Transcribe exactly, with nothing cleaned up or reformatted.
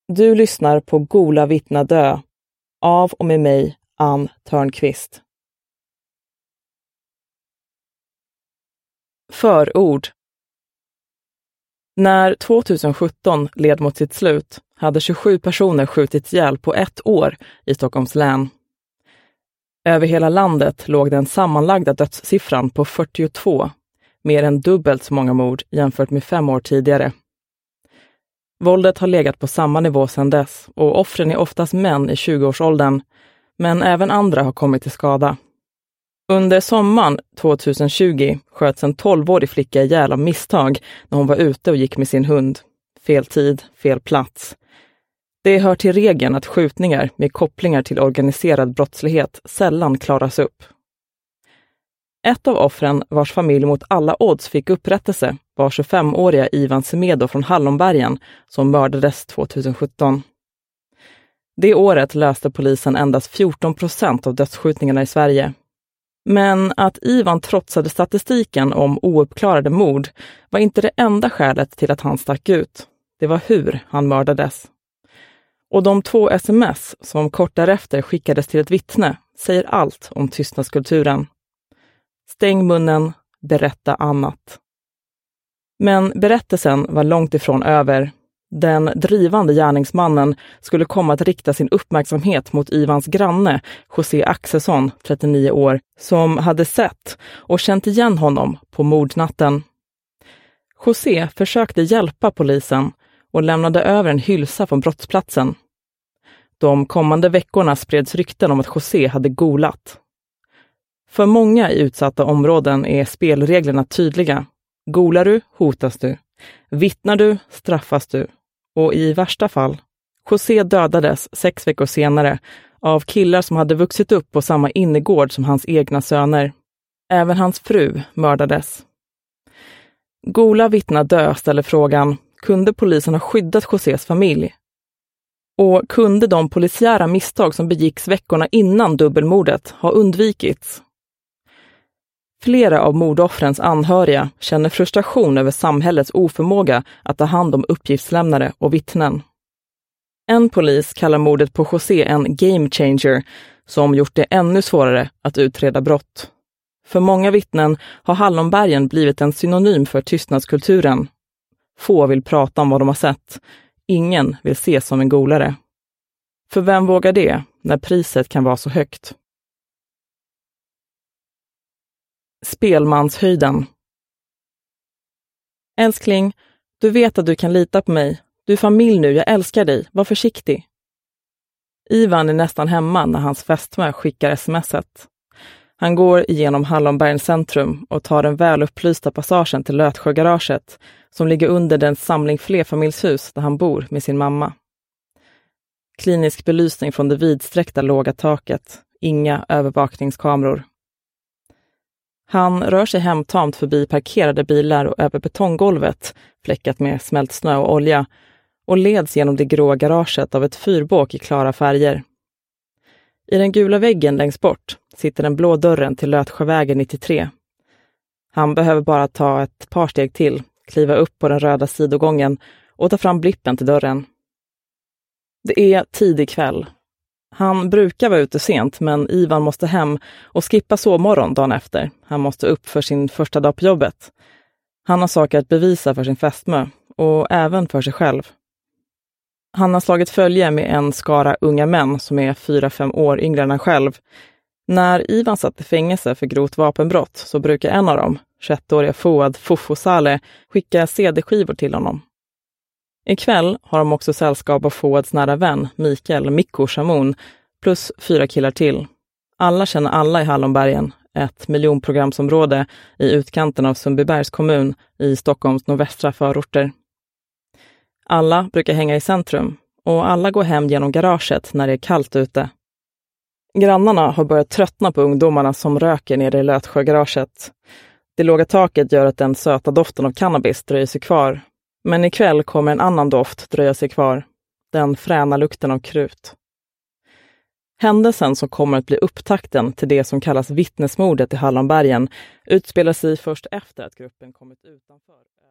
Du lyssnar på Gola vittna dö av och med mig, Ann Törnqvist. Förord. När tjugohundrasjutton led mot sitt slut hade tjugosju personer skjutits ihjäl på ett år i Stockholms län. Över hela landet låg den sammanlagda dödssiffran på fyrtiotvå, mer än dubbelt så många mord jämfört med fem år tidigare. Våldet har legat på samma nivå sedan dess och offren är oftast män i tjugoårsåldern, men även andra har kommit till skada. Under sommaren tjugotjugo sköts en tolvårig flicka ihjäl av misstag när hon var ute och gick med sin hund. Fel tid, fel plats. Det hör till regeln att skjutningar med kopplingar till organiserad brottslighet sällan klaras upp. Ett av offren vars familj mot alla odds fick upprättelse var tjugofemåriga Ivan Semedo från Hallonbergen som mördades tjugosjutton. Det året löste polisen endast fjorton procent av dödsskjutningarna i Sverige. Men att Ivan trotsade statistiken om ouppklarade mord var inte det enda skälet till att han stack ut. Det var hur han mördades. Och de två sms som kort därefter skickades till ett vittne säger allt om tystnadskulturen. Stäng munnen, berätta annat. Men berättelsen var långt ifrån över. Den drivande gärningsmannen skulle komma att rikta sin uppmärksamhet mot Ivans granne, José Axelsson, trettionio år, som hade sett och känt igen honom på mordnatten. José försökte hjälpa polisen och lämnade över en hylsa från brottsplatsen. De kommande veckorna spreds rykten om att José hade golat. För många i utsatta områden är spelreglerna tydliga. Golar du, hotas du. Vittnar du, straffas du. Och i värsta fall, José dödades sex veckor senare av killar som hade vuxit upp på samma innergård som hans egna söner. Även hans fru mördades. Gola vittna dö ställer frågan, kunde polisen ha skyddat Josés familj? Och kunde de polisiära misstag som begicks veckorna innan dubbelmordet ha undvikits? Flera av mordoffrens anhöriga känner frustration över samhällets oförmåga att ta hand om uppgiftslämnare och vittnen. En polis kallar mordet på José en game changer som gjort det ännu svårare att utreda brott. För många vittnen har Hallonbergen blivit en synonym för tystnadskulturen. Få vill prata om vad de har sett. Ingen vill ses som en golare. För vem vågar det när priset kan vara så högt? Spelmanshöjden. Älskling, du vet att du kan lita på mig. Du är familj nu, jag älskar dig. Var försiktig. Ivan är nästan hemma när hans fästmö skickar smset. Han går igenom Hallonbergens centrum och tar den väl upplysta passagen till Lötsjögaraget som ligger under den samling flerfamiljshus där han bor med sin mamma. Klinisk belysning från det vidsträckta låga taket. Inga övervakningskameror. Han rör sig hemtamt förbi parkerade bilar och över betonggolvet, fläckat med smält snö och olja, och leds genom det gråa garaget av ett fyrbåk i klara färger. I den gula väggen längst bort sitter den blå dörren till Lötsjövägen nittiotre. Han behöver bara ta ett par steg till, kliva upp på den röda sidogången och ta fram blippen till dörren. Det är tidig kväll. Han brukar vara ute sent, men Ivan måste hem och skippa sovmorgon dagen efter. Han måste upp för sin första dag på jobbet. Han har saker att bevisa för sin fästmö och även för sig själv. Han har slagit följe med en skara unga män som är fyra fem år yngre än han själv. När Ivan satt i fängelse för grovt vapenbrott så brukar en av dem, tjugoettåriga Fouad Fofo Saleh, skicka C D-skivor till honom. Ikväll har de också sällskap av Fouads nära vän, Mikael Mikko Shamoun, plus fyra killar till. Alla känner alla i Hallonbergen, ett miljonprogramsområde i utkanten av Sundbybergs kommun i Stockholms nordvästra förorter. Alla brukar hänga i centrum och alla går hem genom garaget när det är kallt ute. Grannarna har börjat tröttna på ungdomarna som röker nere i Lötsjögaraget. Det låga taket gör att den söta doften av cannabis dröjer sig kvar. Men ikväll kommer en annan doft dröja sig kvar. Den fräna lukten av krut. Händelsen som kommer att bli upptakten till det som kallas vittnesmordet i Hallonbergen utspelar sig först efter att gruppen kommit utanför.